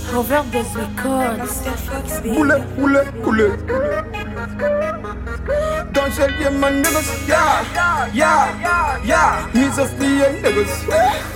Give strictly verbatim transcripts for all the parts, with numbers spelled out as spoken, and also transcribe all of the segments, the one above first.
Overdose Records. Boule, boule, boule. Don't shell your man niggas. Yeah, yeah, yeah. Needs of the niggas.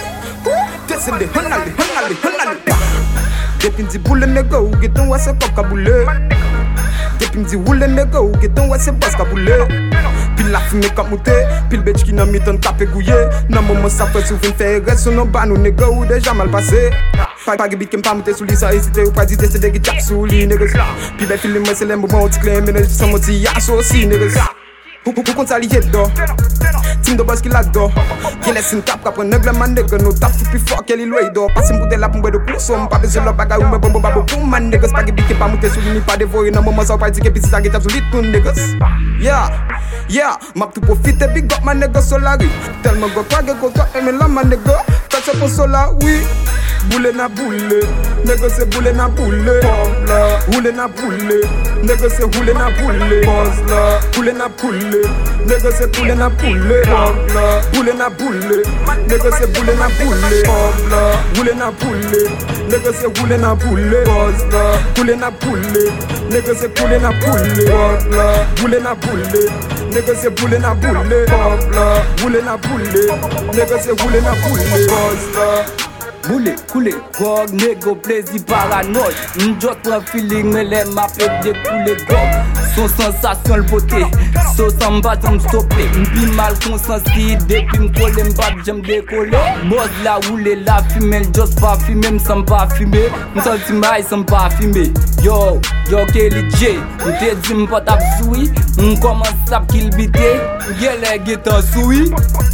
This is the hunali, hunali, hunali. Getting the bulle nigga, get on what's a cockabule. Getting the wool nigga, get on what's a bascabule. Pile la fumée comme mouté, pile bitch qui n'a mis ton capé gouillé. Non, maman, ça fait souvent faire reste sur nos bancs, nigga, ou déjà mal passé. Pas pas bit qui me pas monter sous lit, ça hésiter ou pas dire c'est des qui sous lit, niggas. Puis ben, film, moi, c'est les moments où tu claims, mais je sens mon petit aussi, niggas. Pour pour qu'on s'allie dedans, team de boss qui là-dedans. Qui laisse une tape, qu'après nègre, man, nigga, nous tape, puis fort, qu'elle est loin d'or. Passe une bouteille là pour boire de course, on pas besoin de la bagaille, ou me bombe, babo, pour man, niggas. Pas bit qui pas monter sous lit, pas dévorer, non, maman, ça va pas dire que puis ça qui tape sous lit, tout, niggas. Yeah. Yeah, map to profiter, big up my nigga solari. Tell me go quoi, go toi, et me la ma nigga. Touch up au sola, oui. Boule na boule, nigga c'est boule na boule. Boule na boule, nigga c'est boule na boule. Boule na boule, nigga c'est boule na boule. Boule na boule, nigga c'est boule na boule. Boule na boule, nigga c'est boule na boule. Boule na boule, nigga c'est boule na boule. Boule na boule, nigga c'est boule na boule. Boule na boule, nigga c'est boule na boule. Boule, coule, gog, négo, plaisir, paranoïde. M'jot prend feeling, mais les m'a fait découler gog. Son sensation, le beauté, sauce en bas, j'aime stopper. M'bi mal conscience qui depuis m'coller, m'bat, j'aime décoller. Boss la roule, la fumée, j'ose pas fumer, m'sem pas fumer. M'senti maille, s'en pas fumer. Yo, yo, Kelly J, m'te dit m'pas tap soui. M'commence à kill bité, m'gele guetan soui.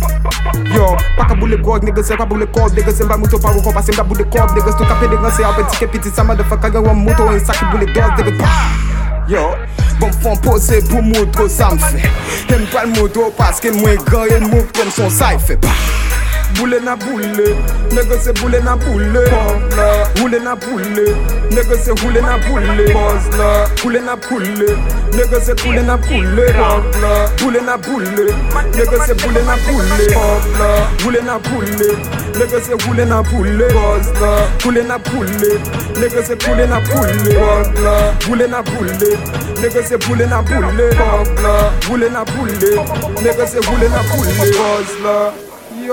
Yo, pas qu'à boule gog, nigga, c'est pas boule code, nigga, c'est pas moto, pas vous passer, m'ba boule code, nigga, tout capé de c'est un petit que petit, ça m'a de fuck, y'a un moto, un sac boule gog, nigga. Yo, bon font poser pour moto, ça me fait. J'aime pas le moto parce que moi grand et mou comme son ça, il fait pas. Boule na boule, nigga c'est boule na boule. Boule na boule, nigga c'est boule na boule. Boule na boule, nigga c'est boule na boule. Boule na boule, nigga c'est boule na boule. Boule na boule, nigga c'est boule na boule. Boule na boule, nigga c'est boule na boule. Boule na boule, nigga c'est boule na boule. Boule na boule, nigga c'est boule na boule. Yo,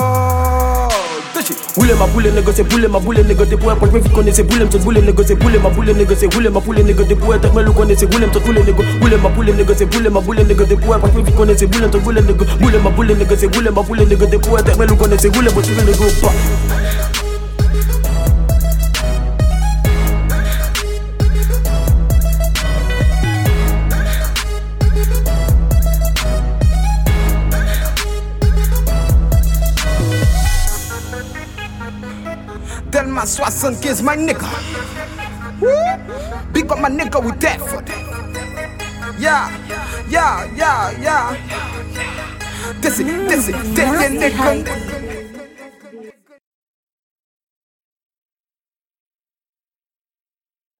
boule ma boule négocier, boule ma boule négocier pour un point vous connaissez boule m't'en boule négocier, boule ma boule négocier, boule ma boule négocier pour être mais le connaissez boule m't'en boule négo, boule ma boule négocier, boule ma boule négocier pour un point vous connaissez boule m't'en boule négo, boule ma boule négocier, boule ma boule négocier pour être mais le connaissez boule m't'en boule négo pas. Delma soixante-quinze, my nigga. Woo. Big up my nigga with that foot. Yeah, yeah, yeah, yeah. This is, this is, this is, nigga.